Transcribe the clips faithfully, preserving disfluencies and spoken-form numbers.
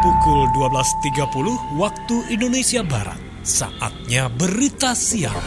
pukul dua belas tiga puluh waktu Indonesia Barat. Saatnya berita siang.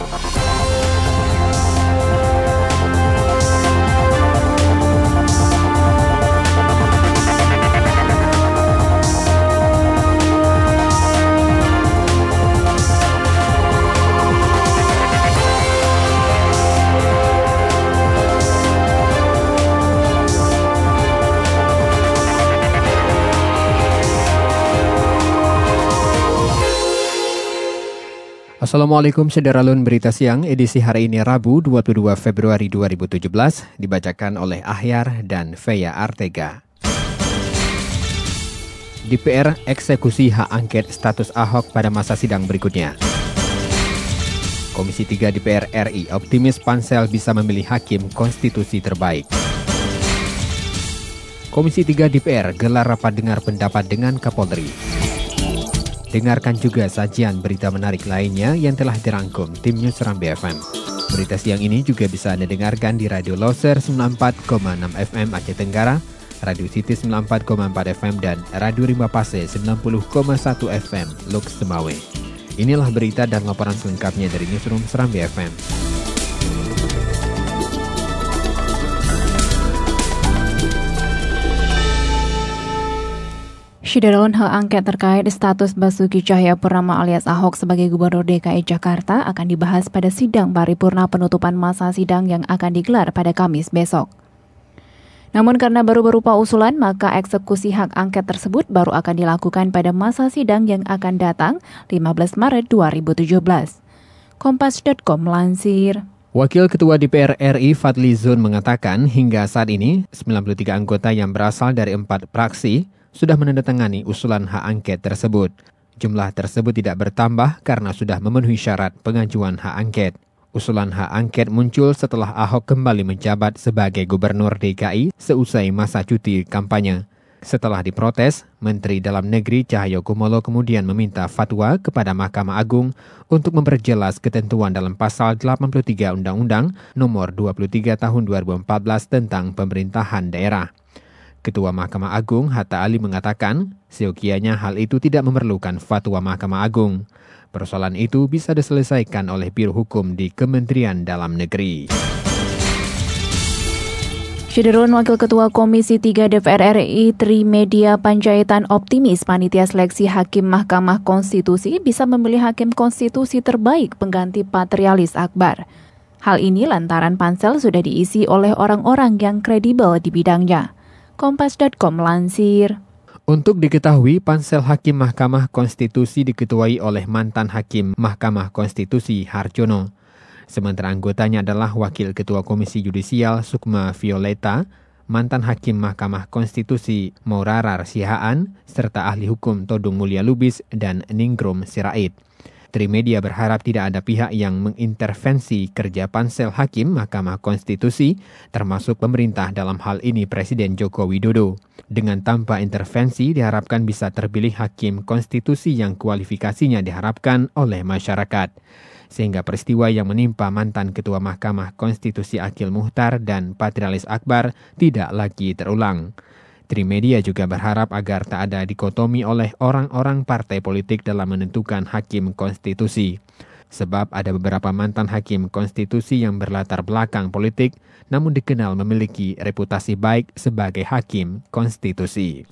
Assalamualaikum Sederalun Berita Siang, edisi hari ini Rabu dua puluh dua Februari dua ribu tujuh belas, dibacakan oleh Ahyar dan Feya Artega. D P R eksekusi hak angket status Ahok pada masa sidang berikutnya. Komisi tiga D P R R I optimis pansel bisa memilih hakim konstitusi terbaik. Komisi tiga D P R gelar rapat dengar pendapat dengan Kapolri. Dengarkan juga sajian berita menarik lainnya yang telah dirangkum tim News Serambi F M. Berita siang ini juga bisa Anda dengarkan di Radio Loser sembilan puluh empat koma enam F M Aceh Tenggara, Radio City sembilan puluh empat koma empat F M, dan Radio Rimba Pase sembilan puluh koma satu F M Lux Semawe. Inilah berita dan laporan selengkapnya dari Newsroom Serambi F M. Syederalun hak angket terkait status Basuki Cahayapurnama alias Ahok sebagai Gubernur D K I Jakarta akan dibahas pada sidang paripurna penutupan masa sidang yang akan digelar pada Kamis besok. Namun karena baru berupa usulan, maka eksekusi hak angket tersebut baru akan dilakukan pada masa sidang yang akan datang lima belas Maret dua ribu tujuh belas. Kompas titik com melansir. Wakil Ketua D P R R I Fadli Zon mengatakan hingga saat ini sembilan puluh tiga anggota yang berasal dari empat fraksi sudah menandatangani usulan hak angket tersebut. Jumlah tersebut tidak bertambah karena sudah memenuhi syarat pengajuan hak angket. Usulan hak angket muncul setelah Ahok kembali menjabat sebagai Gubernur D K I seusai masa cuti kampanye. Setelah diprotes, Menteri Dalam Negeri Cahyokumolo kemudian meminta fatwa kepada Mahkamah Agung untuk memperjelas ketentuan dalam pasal delapan puluh tiga Undang-Undang Nomor dua puluh tiga Tahun dua ribu empat belas tentang pemerintahan daerah. Ketua Mahkamah Agung Hatta Ali mengatakan, seyogianya hal itu tidak memerlukan fatwa Mahkamah Agung. Persoalan itu bisa diselesaikan oleh Biro Hukum di Kementerian Dalam Negeri. Syederalun Wakil Ketua Komisi tiga D P R R I Trimedia Panjaitan optimis panitia seleksi Hakim Mahkamah Konstitusi bisa memilih Hakim Konstitusi terbaik pengganti Patrialis Akbar. Hal ini lantaran pansel sudah diisi oleh orang-orang yang kredibel di bidangnya. Kompas titik com melansir. Untuk diketahui, pansel Hakim Mahkamah Konstitusi diketuai oleh mantan Hakim Mahkamah Konstitusi Harjono. Sementara anggotanya adalah Wakil Ketua Komisi Yudisial Sukma Violeta, mantan Hakim Mahkamah Konstitusi Maurarar Sihaan, serta ahli hukum Todung Mulia Lubis dan Ningrum Sirait. Trimedia berharap tidak ada pihak yang mengintervensi kerja pansel Hakim Mahkamah Konstitusi, termasuk pemerintah dalam hal ini Presiden Joko Widodo. Dengan tanpa intervensi, diharapkan bisa terpilih Hakim Konstitusi yang kualifikasinya diharapkan oleh masyarakat. Sehingga peristiwa yang menimpa mantan Ketua Mahkamah Konstitusi Akil Muhtar dan Patrialis Akbar tidak lagi terulang. Trimedia juga berharap agar tak ada dikotomi oleh orang-orang partai politik dalam menentukan hakim konstitusi. Sebab ada beberapa mantan hakim konstitusi yang berlatar belakang politik, namun dikenal memiliki reputasi baik sebagai hakim konstitusi.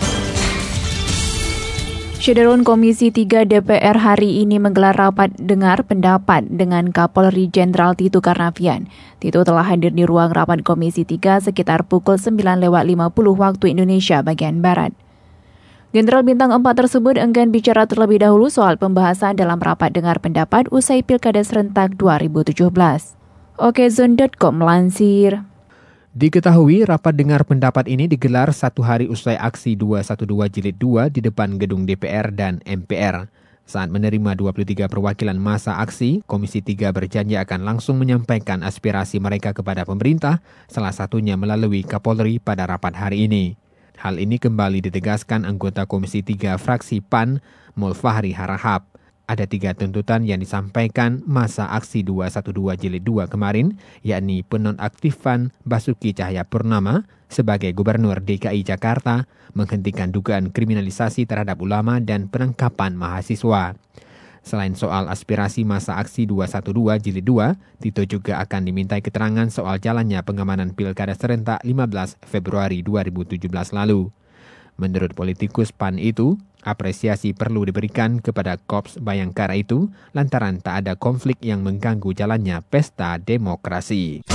Syederalun Komisi tiga D P R hari ini menggelar rapat dengar pendapat dengan Kapolri Jenderal Tito Karnavian. Tito telah hadir di ruang rapat Komisi tiga sekitar pukul sembilan lewat lima puluh waktu Indonesia bagian Barat. Jenderal Bintang empat tersebut enggan bicara terlebih dahulu soal pembahasan dalam rapat dengar pendapat usai Pilkada Serentak dua ribu tujuh belas. Okezone titik com melansir. Diketahui rapat dengar pendapat ini digelar satu hari usai aksi dua satu dua Jilid dua di depan gedung D P R dan M P R. Saat menerima dua puluh tiga perwakilan masa aksi, Komisi tiga berjanji akan langsung menyampaikan aspirasi mereka kepada pemerintah, salah satunya melalui Kapolri pada rapat hari ini. Hal ini kembali ditegaskan anggota Komisi tiga fraksi P A N, Mulfahri Harahap. Ada tiga tuntutan yang disampaikan masa aksi dua satu dua jilid dua kemarin, yakni penonaktifan Basuki Cahayapurnama sebagai Gubernur D K I Jakarta, menghentikan dugaan kriminalisasi terhadap ulama dan penangkapan mahasiswa. Selain soal aspirasi masa aksi dua satu dua jilid dua, Tito juga akan dimintai keterangan soal jalannya pengamanan Pilkada serentak lima belas Februari dua ribu tujuh belas lalu. Menurut politikus P A N itu, apresiasi perlu diberikan kepada Korps Bayangkara itu lantaran tak ada konflik yang mengganggu jalannya pesta demokrasi.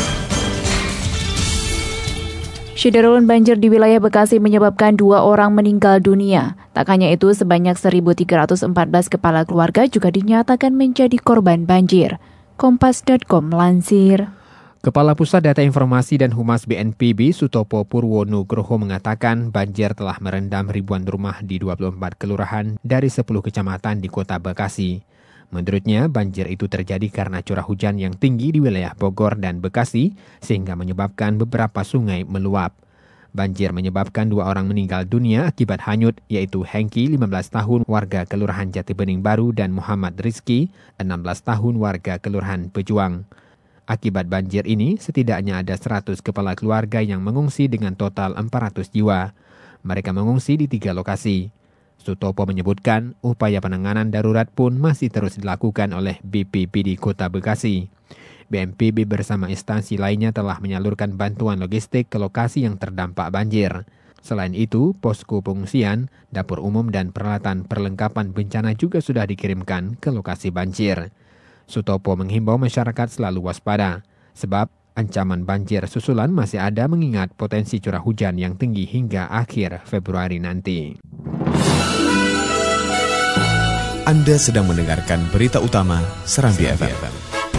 Syederulun banjir di wilayah Bekasi menyebabkan dua orang meninggal dunia. Tak hanya itu, sebanyak seribu tiga ratus empat belas kepala keluarga juga dinyatakan menjadi korban banjir. Kompas titik com melansir. Kepala Pusat Data Informasi dan Humas B N P B Sutopo Purwonugroho mengatakan banjir telah merendam ribuan rumah di dua puluh empat kelurahan dari sepuluh kecamatan di kota Bekasi. Menurutnya, banjir itu terjadi karena curah hujan yang tinggi di wilayah Bogor dan Bekasi sehingga menyebabkan beberapa sungai meluap. Banjir menyebabkan dua orang meninggal dunia akibat hanyut, yaitu Hengki, lima belas tahun, warga Kelurahan Jatibening Baru, dan Muhammad Rizki, enam belas tahun, warga Kelurahan Pejuang. Akibat banjir ini, setidaknya ada seratus kepala keluarga yang mengungsi dengan total empat ratus jiwa. Mereka mengungsi di tiga lokasi. Sutopo menyebutkan upaya penanganan darurat pun masih terus dilakukan oleh B P B D Kota Bekasi. B N P B bersama instansi lainnya telah menyalurkan bantuan logistik ke lokasi yang terdampak banjir. Selain itu, posko pengungsian, dapur umum dan peralatan perlengkapan bencana juga sudah dikirimkan ke lokasi banjir. Sutopo menghimbau masyarakat selalu waspada, sebab ancaman banjir susulan masih ada mengingat potensi curah hujan yang tinggi hingga akhir Februari nanti. Anda sedang mendengarkan berita utama Serambi F M.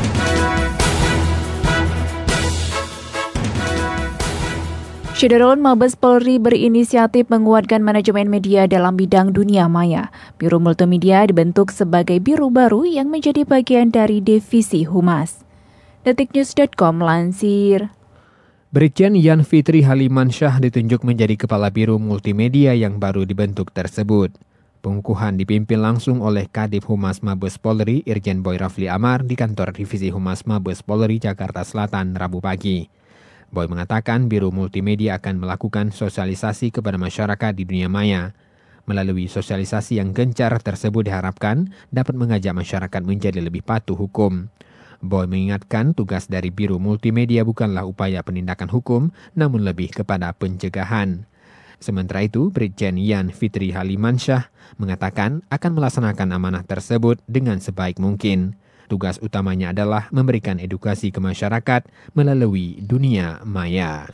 Syederulun Mabes Polri berinisiatif menguatkan manajemen media dalam bidang dunia maya. Biro Multimedia dibentuk sebagai biro baru yang menjadi bagian dari divisi Humas. detiknews titik com melansir. Brigjen Yan Fitri Halimansyah ditunjuk menjadi Kepala Biro Multimedia yang baru dibentuk tersebut. Pengukuhan dipimpin langsung oleh Kadif Humas Mabes Polri Irjen Boy Rafli Amar di kantor Divisi Humas Mabes Polri Jakarta Selatan Rabu pagi. Boy mengatakan Biro Multimedia akan melakukan sosialisasi kepada masyarakat di dunia maya. Melalui sosialisasi yang gencar tersebut diharapkan dapat mengajak masyarakat menjadi lebih patuh hukum. Boy mengingatkan tugas dari Biro Multimedia bukanlah upaya penindakan hukum, namun lebih kepada pencegahan. Sementara itu, Brigjen Yan Fitri Halimansyah mengatakan akan melaksanakan amanah tersebut dengan sebaik mungkin. Tugas utamanya adalah memberikan edukasi ke masyarakat melalui dunia maya.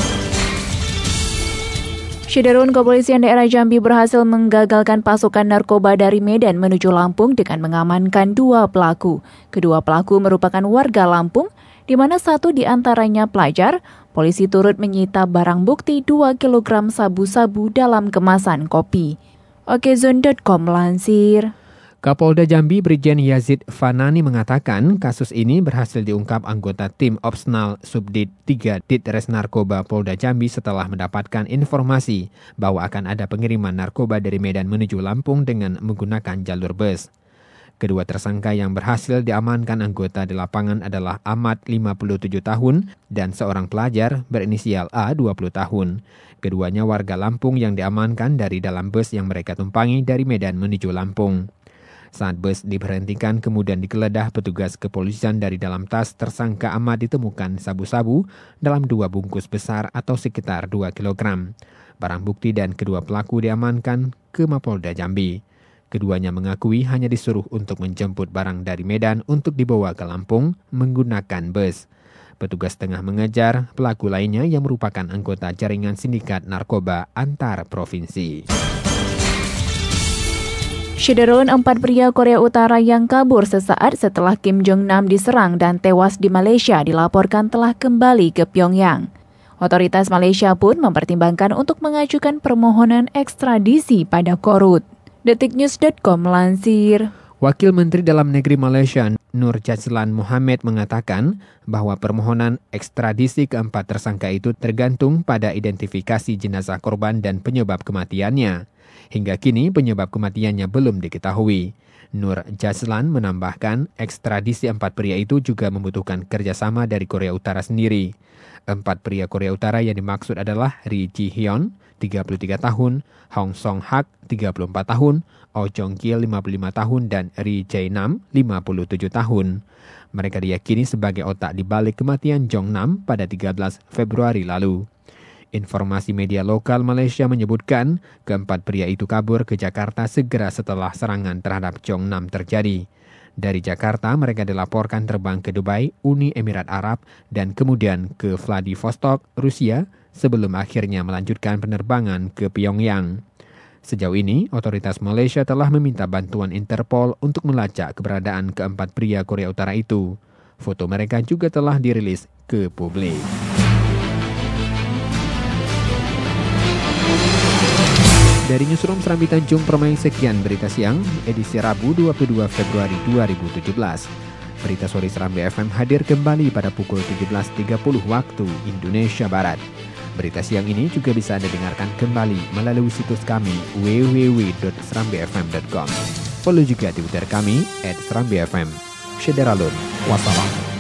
Syederulun Kepolisian Daerah Jambi berhasil menggagalkan pasokan narkoba dari Medan menuju Lampung dengan mengamankan dua pelaku. Kedua pelaku merupakan warga Lampung, di mana satu di antaranya pelajar. Polisi turut menyita barang bukti dua kilogram sabu-sabu dalam kemasan kopi. Okezone titik com melansir. Kapolda Jambi Brigjen Yazid Fanani mengatakan kasus ini berhasil diungkap anggota tim Opsnal Subdit tiga Ditres Narkoba Polda Jambi setelah mendapatkan informasi bahwa akan ada pengiriman narkoba dari Medan menuju Lampung dengan menggunakan jalur bus. Kedua tersangka yang berhasil diamankan anggota di lapangan adalah Ahmad lima puluh tujuh tahun dan seorang pelajar berinisial A dua puluh tahun. Keduanya warga Lampung yang diamankan dari dalam bus yang mereka tumpangi dari Medan menuju Lampung. Saat bus diberhentikan kemudian digeledah petugas kepolisian, dari dalam tas tersangka Ahmad ditemukan sabu-sabu dalam dua bungkus besar atau sekitar dua kilogram. Barang bukti dan kedua pelaku diamankan ke Mapolda Jambi. Keduanya mengakui hanya disuruh untuk menjemput barang dari Medan untuk dibawa ke Lampung menggunakan bus. Petugas tengah mengejar pelaku lainnya yang merupakan anggota jaringan sindikat narkoba antar provinsi. Syederulun empat pria Korea Utara yang kabur sesaat setelah Kim Jong Nam diserang dan tewas di Malaysia dilaporkan telah kembali ke Pyongyang. Otoritas Malaysia pun mempertimbangkan untuk mengajukan permohonan ekstradisi pada Korut. detiknews titik com melansir. Wakil Menteri Dalam Negeri Malaysia Nur Jazlan Mohammed mengatakan bahwa permohonan ekstradisi keempat tersangka itu tergantung pada identifikasi jenazah korban dan penyebab kematiannya. Hingga kini penyebab kematiannya belum diketahui. Nur Jaslan menambahkan ekstradisi empat pria itu juga membutuhkan kerjasama dari Korea Utara sendiri. Empat pria Korea Utara yang dimaksud adalah Ri Ji-hyun, tiga puluh tiga tahun, Hong Song-hak, tiga puluh empat tahun, Oh Jong-kil, lima puluh lima tahun, dan Ri Jae-nam, lima puluh tujuh tahun. Mereka diyakini sebagai otak di balik kematian Jong-nam pada tiga belas Februari lalu. Informasi media lokal Malaysia menyebutkan keempat pria itu kabur ke Jakarta segera setelah serangan terhadap Jong-nam terjadi. Dari Jakarta, mereka dilaporkan terbang ke Dubai, Uni Emirat Arab, dan kemudian ke Vladivostok, Rusia, sebelum akhirnya melanjutkan penerbangan ke Pyongyang. Sejauh ini, otoritas Malaysia telah meminta bantuan Interpol untuk melacak keberadaan keempat pria Korea Utara itu. Foto mereka juga telah dirilis ke publik. Dari Newsroom Serambi Tanjung Permai, sekian berita siang, edisi Rabu dua puluh dua Februari dua ribu tujuh belas. Berita sore Serambi F M hadir kembali pada pukul tujuh belas tiga puluh waktu Indonesia Barat. Berita siang ini juga bisa Anda dengarkan kembali melalui situs kami w w w dot serambi f m dot com. Follow juga Twitter kami at serambi f m. Syederalun. Wassalam.